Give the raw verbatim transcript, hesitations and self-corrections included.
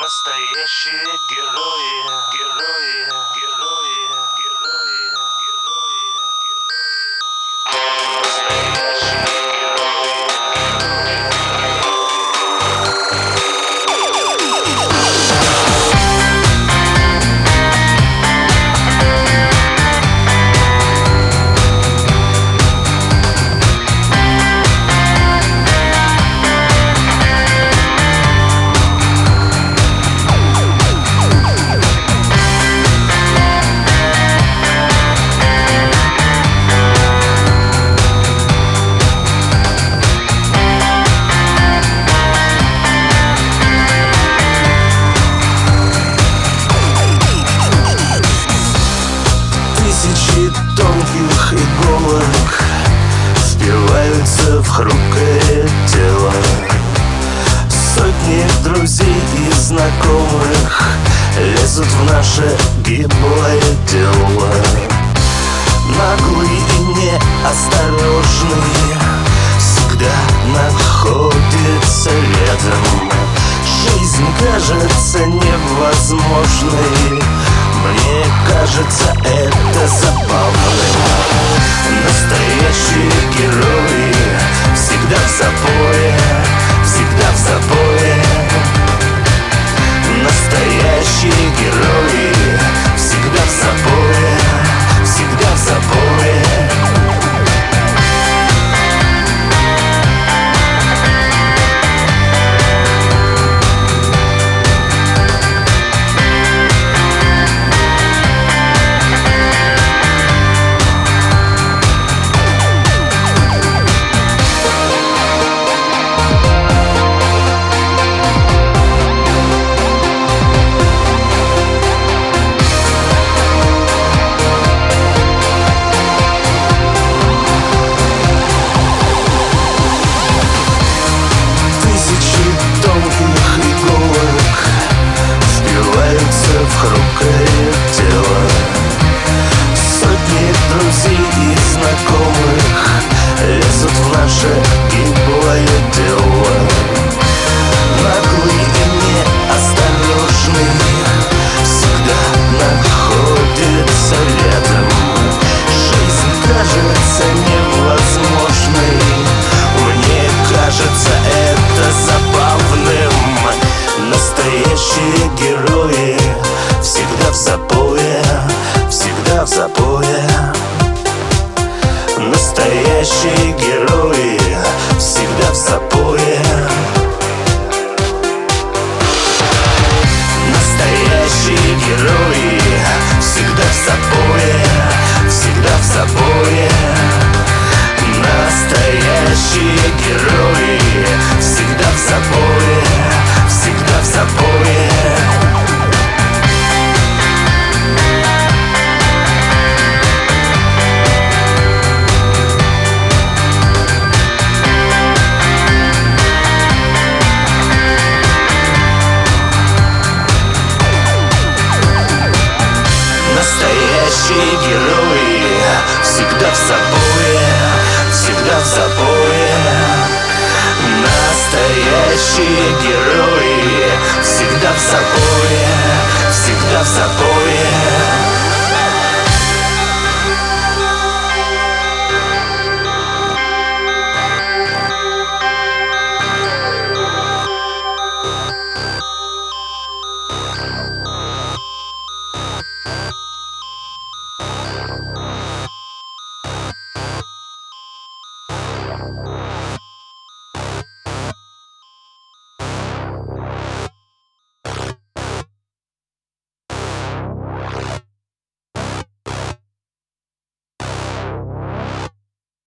Настоящие герои, герои, герои, герои, герои, герои. Настоящие тонких иголок впиваются в хрупкое тело. Сотни друзей и знакомых лезут в наше гиблое дело. Наглый и неосторожный всегда находится рядом. Жизнь кажется невозможной, мне кажется это забавным. Настоящие герои всегда в запое, всегда в запое. Настоящие герои всегда в запое, всегда в запое. В хрупкое тело сотни друзей и знакомых лезут в наше гиблое дело. Наглый и неосторожный всегда находится рядом. Жизнь кажется невозможной, мне кажется это забавным. Настоящие герои всегда в запое, всегда в запое. Настоящие герои всегда в запое. Настоящие герои всегда в запое, всегда в запое. Настоящие герои всегда в запое, всегда в запое. Настоящие герои всегда в запое, всегда в запое. Настоящие герои